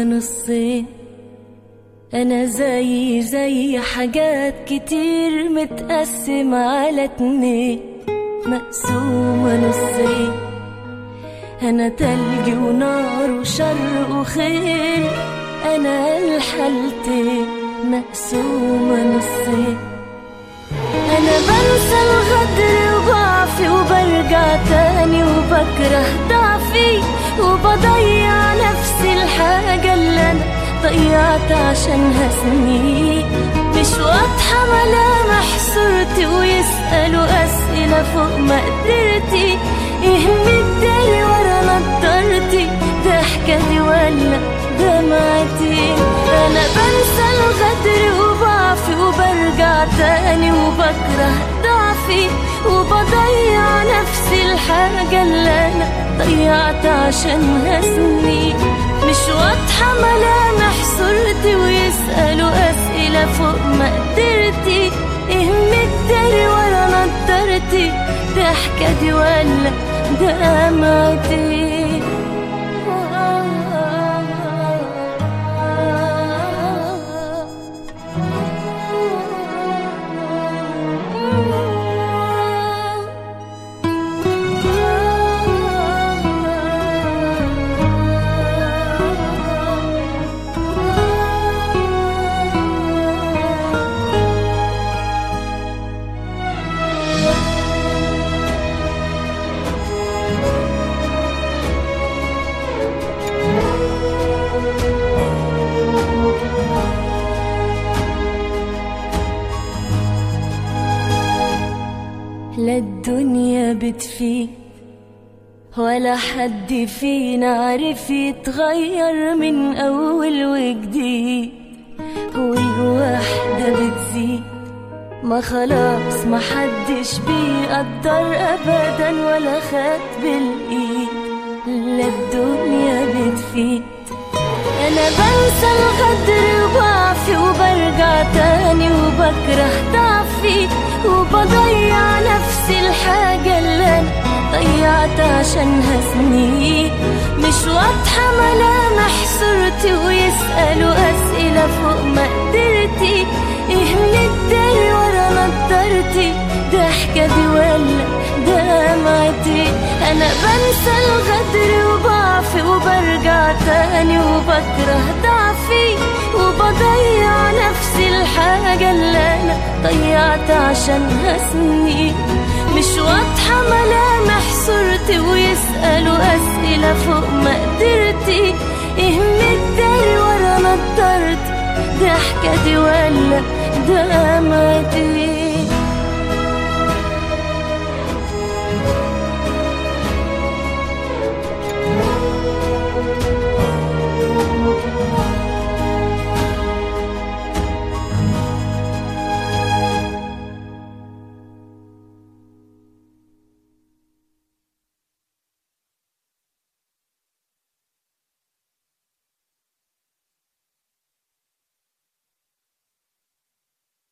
نصين. أنا زي حاجات كتير متقسمة على اتنين، مقسومة نصين. أنا تلج ونار وشر وخير، أنا الحالتين مقسومة نصين. أنا بنسى الغدر وضعفي وبرجع تاني وبكره ضعفي، وبضيع نفسي الحاجة اللي أنا ضيعت عشانها سنين. مش واضحة ملامح صورتي ويسألوا أسئلة فوق مقدرتي، يهمني الداري ورا نضارتي، ضحكتي ولا دمعتي. أنا بنسى الغدر وضعفي وبرجع تاني وبكره ضعفي، وبضيع نفسي الحاجة اللي أنا ضيعت عشانها سنين. مش واضحة ملامح صورتي ويسألوا أسئلة فوق مقدرتي، يهمني الداري ورا نضارتي، ضحكتي ولا دمعتي. لا الدنيا بتفيد ولا حد فينا عارف يتغير من أول وجديد، والوحدة بتزيد ما خلاص ما حدش بيقدر أبدا ولا خد بالإيد. لا الدنيا بتفيد. أنا بنسى الغدر وضعفي وبرجع تاني وبكره ضعفي، وبضيع نفسي الحاجة اللي أنا ضيعت عشانها سنين. مش واضحة ملامح صورتي ويسألوا أسئلة فوق مقدرتي، يهمني الداري ورا نضارتي، ضحكتي ولا دمعتي. أنا بنسى الغدر وضعفي وبرجع تاني وبكره ضعفي، وبضيع نفسي الحاجة اللي أنا ضيعت عشانها سنين. مش واضحة ملامح صورتي ويسألوا أسئلة فوق مقدرتي، يهمني الداري ورا نضارتي، ضحكتي ولا دمعتي.